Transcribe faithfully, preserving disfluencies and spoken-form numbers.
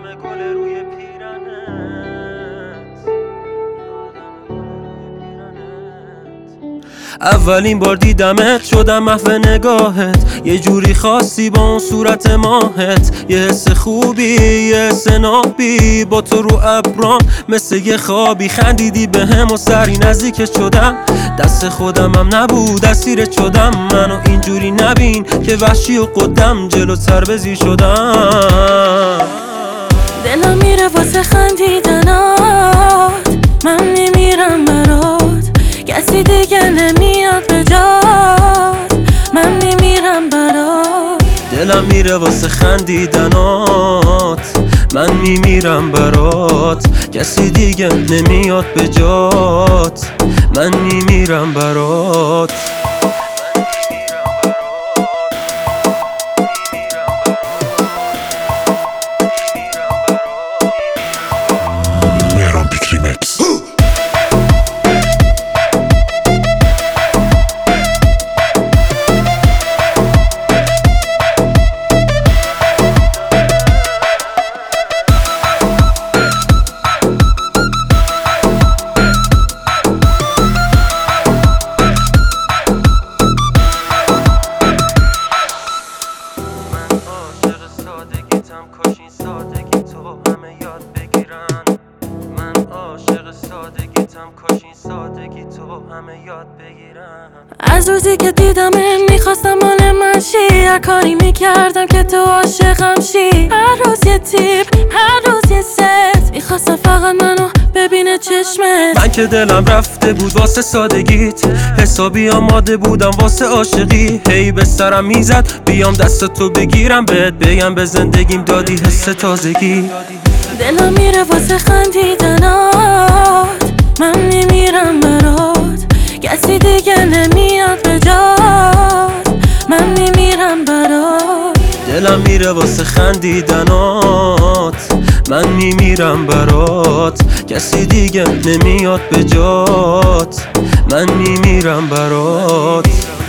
یادم گل روی پیرنت، یادم گل روی پیرنت. اولین بار دیدمت شدم محو نگاهت، یه جوری خاصی با اون صورت ماهت، یه حس خوبی یه حس نابی، با تو رو ابرام مثل یه خوابی. خندیدی به هم و سری نزدیکت شدم، دست خودمم نبود اسیرت شدم. منو اینجوری نبین که وحشی و قدم جلوتر بزی شدم. دلم میره واسه خندیدنات، من میمیرم برات، کسی دیگه نمیاد به جات، من میمیرم برات. دلم میره واسه خندیدنات، من میمیرم برات، کسی دیگه نمیاد به جات، من میمیرم برات. مهران پیک ریمکس. کاش این سادگی تو همه یاد بگیرن، من عاشق سادگیتم، کاش این سادگی تو همه یاد بگیرن. از روزی که دیدم میخواستم مال من شی، هر کاری میکردم که تو عاشقم شی. هر روز یه تیپ، هر روز یه ست، میخواستم فقط منو ببینه چشمت. من که دلم رفته بود واسه سادگیت، حسابی آماده بودم واسه عاشقی. هی به سرم میزد بیام دست تو بگیرم، بهت بگم به زندگیم دادی حس تازگی. دلم میره واسه خندیدنات، من میمیرم برات، کسی دیگه نمیاد به جات، من میمیرم برات. دلم میره واسه خندیدنات، من میمیرم برات، کسی دیگه نمیاد به جات، من میمیرم برات.